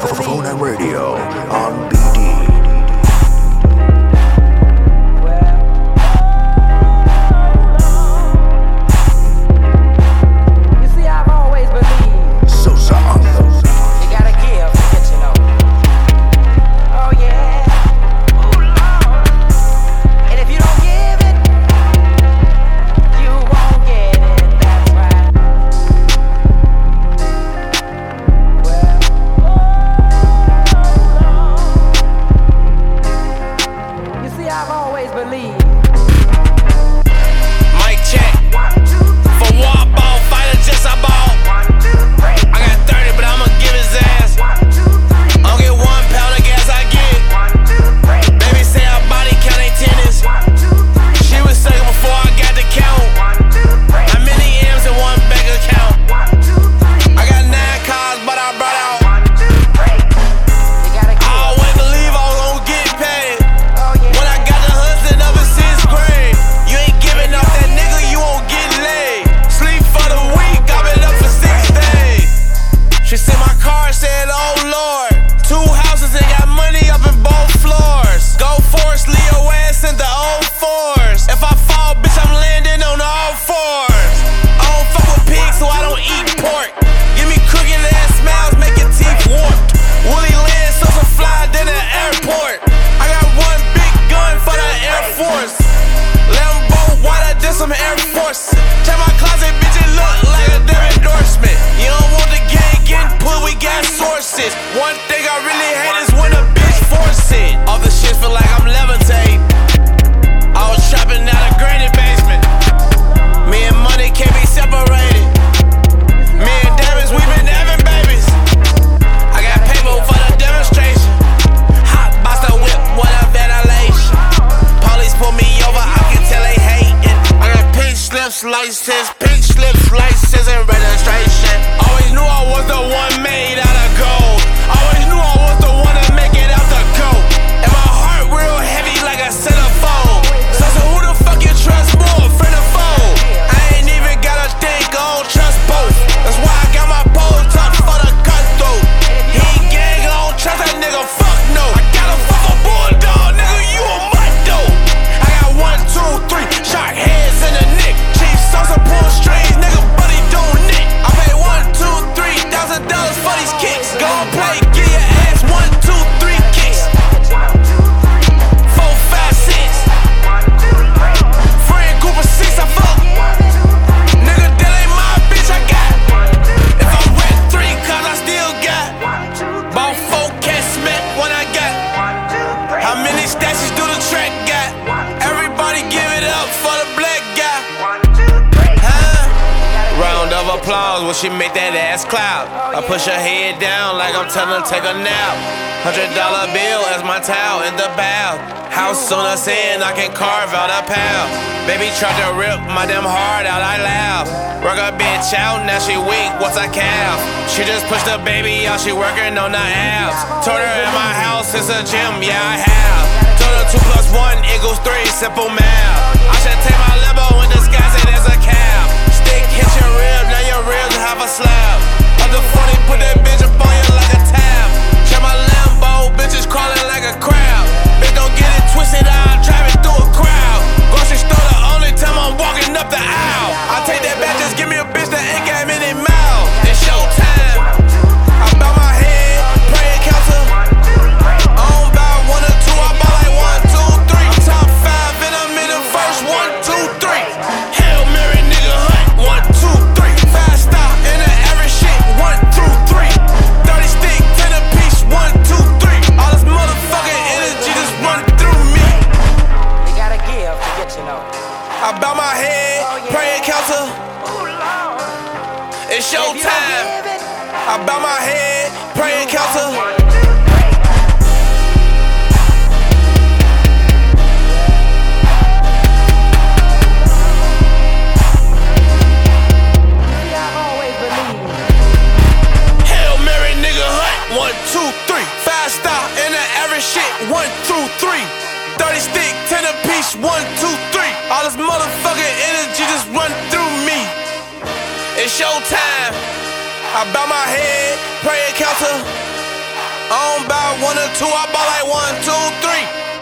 Funa Radio on BD. License, pink slips, license, and registration. Always knew I was the one made out of gold. Always knew I was the one to make it out the goat. And my heart real heavy like a centerfold. So who the fuck you trust more, friend or foe? I ain't even gotta think, I don't trust both. That's why I got my pole top for the cutthroat. He ain't gang, I don't trust that nigga, fuck no. I gotta fuck a bulldog, nigga, you a mutt though. I got 1, 2, 3 shot heads in the neck. Salsa pull strings, nigga, but he don't nick. I pay $1, $2, $3,000 for these kicks. Go play, get your ass 1, 2, 3 kicks. 4, 5, 6. Friend Cooper 6, I fuck. Nigga, that ain't my bitch, I got. If I rent 3 cars, I still got. Bought 4 cats met when I got. How many stashes do the track got? Everybody give it up for the black guy. Round of applause when she make that ass clap. I push her head down like I'm telling her to take a nap. $100 bill as my towel in the bath. House on the sand, I can carve out a pal. Baby tried to rip my damn heart out, I laugh. Work a bitch out, now she weak, what's a calf? She just pushed the baby out, she working on the abs. Told her in my house, it's a gym, yeah I have. Told her 2 + 1 = 3, simple math. I should take my Lambo and disguise it as a cab. Stick hit your rib, now your ribs have a slab. Other 40, put that bitch up on you like a tab. Check my Lambo, bitches crawling like a crab. Bitch, don't get it twisted, I'm driving through a crowd. Grocery store the only time I'm walking up the aisle. I take that back, just give me a bitch that ain't got many miles. It's showtime. I bow my head, pray and counsel. I don't buy 1 or 2, I buy like 1, 2, 3. I'm top 5 and I'm in the first 1, 2, 3. Hail Mary, nigga, hunt 1, 2, 3. 5 star in the average shit 1 through 3. 30 stick, 10 a piece 1, 2, 3. All this motherfucking energy just run through me. You gotta give to get you know. I bow my head, pray and counsel. It's showtime. I bow my head, pray and counsel. Hail Mary, nigga, hunt 1, 2, 3. 5 star in the average shit 1 through 3. 30 stick, 10 a piece 1, 2, 3. All this motherfucking energy just run through me. It's showtime. I bow my head, pray and counsel. I don't bout one or two, I ball like 1, 2, 3.